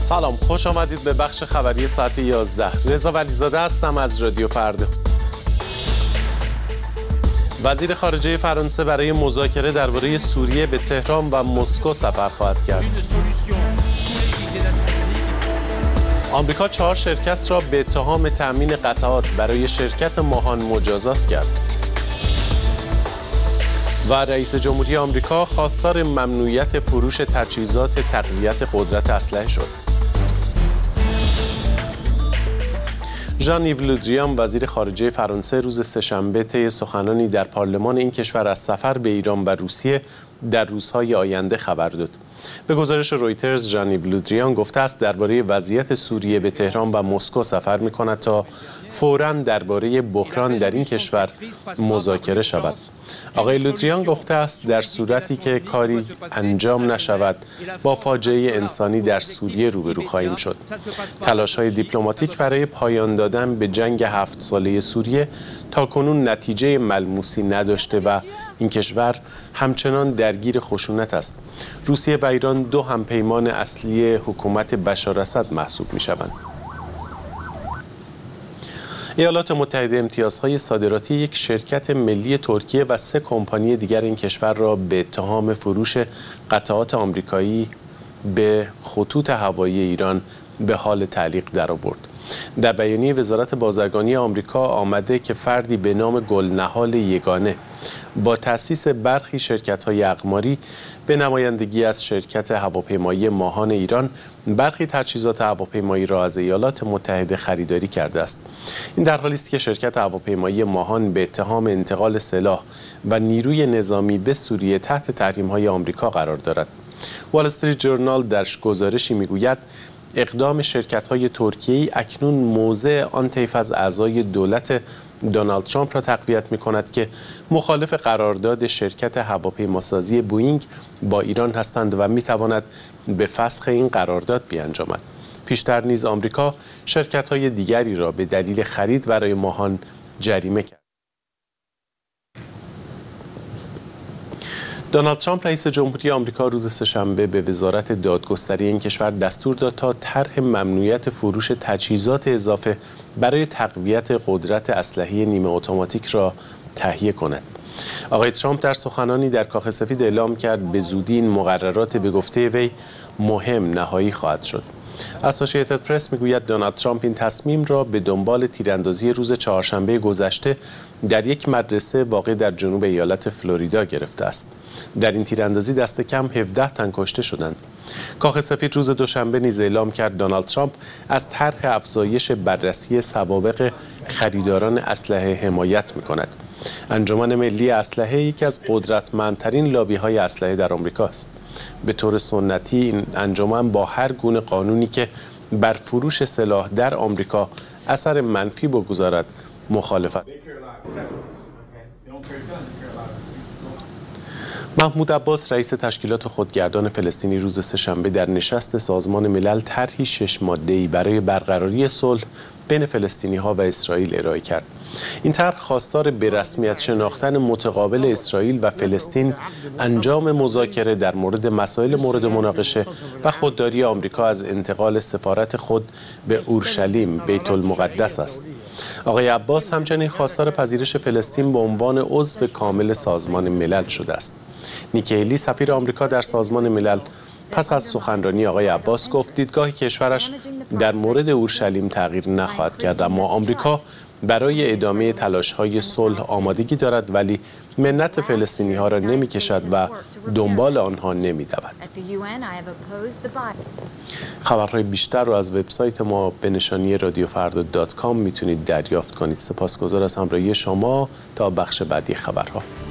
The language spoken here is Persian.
سلام، خوش آمدید به بخش خبری ساعت 11. رضا ولیزاده هستم از رادیو فردا. وزیر خارجه فرانسه برای مذاکره درباره سوریه به تهران و مسکو سفر خواهد کرد. آمریکا 4 شرکت را به اتهام تأمین قطعات برای شرکت ماهان مجازات کرد. و رئیس جمهوری آمریکا خواستار ممنوعیت فروش تجهیزات تقویت قدرت اسلحه شد. ژان-ایو لودریان وزیر خارجه فرانسه روز سه‌شنبه طی سخنانی در پارلمان این کشور از سفر به ایران و روسیه در روزهای آینده خبر داد. به گزارش رویترز ژان-ایو لودریان گفته است درباره وضعیت سوریه به تهران و مسکو سفر می‌کند تا فوراً درباره بحران در این کشور مذاکره شود. آقای لودریان گفته است در صورتی که کاری انجام نشود با فاجعه انسانی در سوریه روبرو خواهیم شد. تلاش‌های دیپلماتیک برای پایان دادن به جنگ 7 ساله سوریه تاکنون نتیجه ملموسی نداشته و این کشور همچنان درگیر خشونت است. روسیه و ایران دو همپیمان اصلی حکومت بشار اسد محسوب می‌شوند. ایالات متحده امتیازهای صادراتی یک شرکت ملی ترکیه و 3 کمپانی دیگر این کشور را به اتهام فروش قطعات آمریکایی به خطوط هوایی ایران به حال تعلیق درآورد. در بیانیه وزارت بازرگانی آمریکا آمده که فردی به نام گلنهال یگانه با تأسیس برخی شرکت‌های اقماری به نمایندگی از شرکت هواپیمایی ماهان ایران برخی تجهیزات هواپیمایی را از ایالات متحده خریداری کرده است. این در حالی است که شرکت هواپیمایی ماهان به اتهام انتقال سلاح و نیروی نظامی به سوریه تحت تحریم‌های آمریکا قرار دارد. وال استریت جورنال در گزارشی می‌گوید اقدام شرکت‌های ترکیه‌ای اکنون موضع آن طیف از اعضای دولت دونالد ترامپ را تقویت می‌کند که مخالف قرارداد شرکت هواپیماسازی بوئینگ با ایران هستند و می‌تواند به فسخ این قرارداد بیانجامد. پیشتر نیز آمریکا شرکت‌های دیگری را به دلیل خرید برای ماهان جریمه کرد. دونالد ترامپ رئیس جمهوری آمریکا روز سه‌شنبه به وزارت دادگستری این کشور دستور داد تا طرح ممنوعیت فروش تجهیزات اضافه برای تقویت قدرت اسلحه نیمه اتوماتیک را تهیه کند. آقای ترامپ در سخنانی در کاخ سفید اعلام کرد به زودی این مقررات به گفته وی مهم نهایی خواهد شد. اسوسییتد پرس میگوید دونالد ترامپ این تصمیم را به دنبال تیراندازی روز چهارشنبه گذشته در یک مدرسه واقع در جنوب ایالت فلوریدا گرفته است. در این تیراندازی دست کم 17 تن کشته شدند. کاخ سفید روز دوشنبه نیز اعلام کرد دونالد ترامپ از طرح افزایش بررسی سوابق خریداران اسلحه حمایت می‌کند. انجمن ملی اسلحه یکی از قدرتمندترین لابی‌های اسلحه در آمریکا است. به طور سنتی این انجمن با هر گونه قانونی که بر فروش سلاح در آمریکا اثر منفی بگذارد مخالفت. محمود عباس رئیس تشکیلات خودگردان فلسطینی روز سه‌شنبه در نشست سازمان ملل طرحی 6 ماده‌ای برای برقراری صلح بین فلسطینی‌ها و اسرائیل ارائه کرد. این طرح خواستار به رسمیت شناختن متقابل اسرائیل و فلسطین، انجام مذاکره در مورد مسائل مورد مناقشه و خودداری آمریکا از انتقال سفارت خود به اورشلیم بیت المقدس است. آقای عباس همچنین خواستار پذیرش فلسطین به عنوان عضو کامل سازمان ملل شده است. نیکی هیلی سفیر آمریکا در سازمان ملل پس از سخنرانی آقای عباس گفت دیدگاه کشورش در مورد اورشلیم تغییر نخواهد کرد، اما آمریکا برای ادامه تلاش‌های صلح آمادگی دارد ولی منت فلسطینی‌ها را نمی‌کشد و دنبال آنها نمی‌دود. خبرهای بیشتر را از وبسایت ما به نشانی radioffarda.com میتونید دریافت کنید. سپاسگزار از همراهی شما. تا بخش بعدی خبرها.